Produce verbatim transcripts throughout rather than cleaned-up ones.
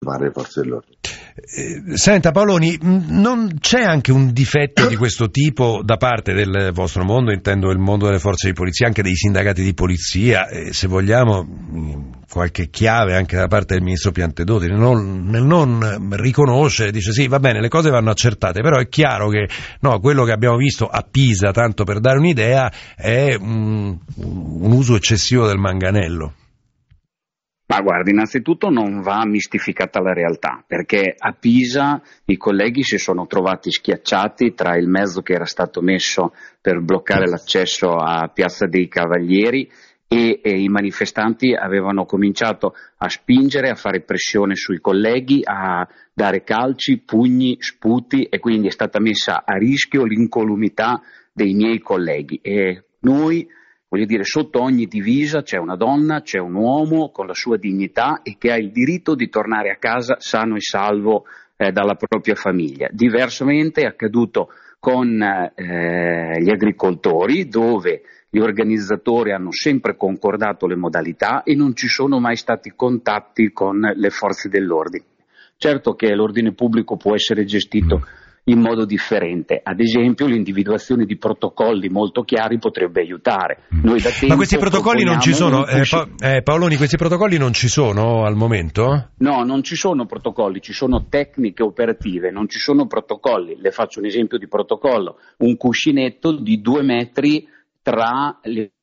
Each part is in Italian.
le forze dell'ordine. Eh, senta Paoloni, non c'è anche un difetto di questo tipo da parte del vostro mondo, intendo il mondo delle forze di polizia, anche dei sindacati di polizia, eh, se vogliamo qualche chiave anche da parte del ministro Piantedosi, nel non, nel non riconoscere, dice sì va bene le cose vanno accertate, però è chiaro che no, quello che abbiamo visto a Pisa, tanto per dare un'idea, è un, un uso eccessivo del manganello. Ma guardi, innanzitutto non va mistificata la realtà, perché a Pisa i colleghi si sono trovati schiacciati tra il mezzo che era stato messo per bloccare l'accesso a Piazza dei Cavalieri e, e i manifestanti avevano cominciato a spingere, a fare pressione sui colleghi, a dare calci, pugni, sputi, e quindi è stata messa a rischio l'incolumità dei miei colleghi. E noi, voglio dire, sotto ogni divisa c'è una donna, c'è un uomo con la sua dignità e che ha il diritto di tornare a casa sano e salvo eh, dalla propria famiglia. Diversamente è accaduto con eh, gli agricoltori, dove gli organizzatori hanno sempre concordato le modalità e non ci sono mai stati contatti con le forze dell'ordine. Certo che l'ordine pubblico può essere gestito in modo differente, ad esempio l'individuazione di protocolli molto chiari potrebbe aiutare. Noi da tempo Ma questi protocolli non ci sono, eh, pa- eh, Paoloni, questi protocolli non ci sono al momento? No, non ci sono protocolli, ci sono tecniche operative, non ci sono protocolli. Le faccio un esempio di protocollo: un cuscinetto di due metri tra le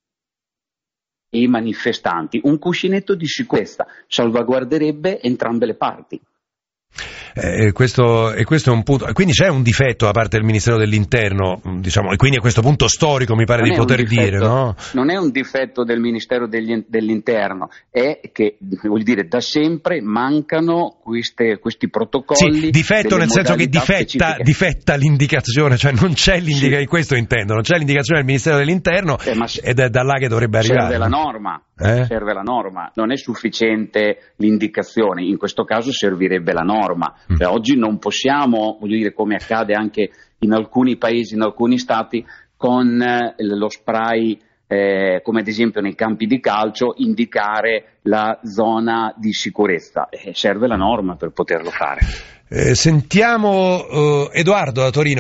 i manifestanti, un cuscinetto di sicurezza salvaguarderebbe entrambe le parti. Eh, questo, e questo è un punto, quindi c'è un difetto da parte del Ministero dell'Interno, diciamo, e quindi a questo punto storico mi pare non di poter difetto, dire, no? Non è un difetto del Ministero degli, dell'Interno, è che, vuol dire, da sempre mancano queste, questi protocolli. Sì, difetto nel senso che difetta, difetta l'indicazione, cioè non c'è l'indicazione, sì. Questo intendo, non c'è l'indicazione del Ministero dell'Interno eh, ed è da là che dovrebbe arrivare. Serve la norma, eh? serve la norma, non è sufficiente l'indicazione, in questo caso servirebbe la norma. Mm. Cioè, oggi non possiamo, voglio dire, come accade anche in alcuni paesi, in alcuni stati, con eh, lo spray, eh, come ad esempio nei campi di calcio, indicare la zona di sicurezza. Eh, serve la norma per poterlo fare. Eh, sentiamo uh, Edoardo da Torino.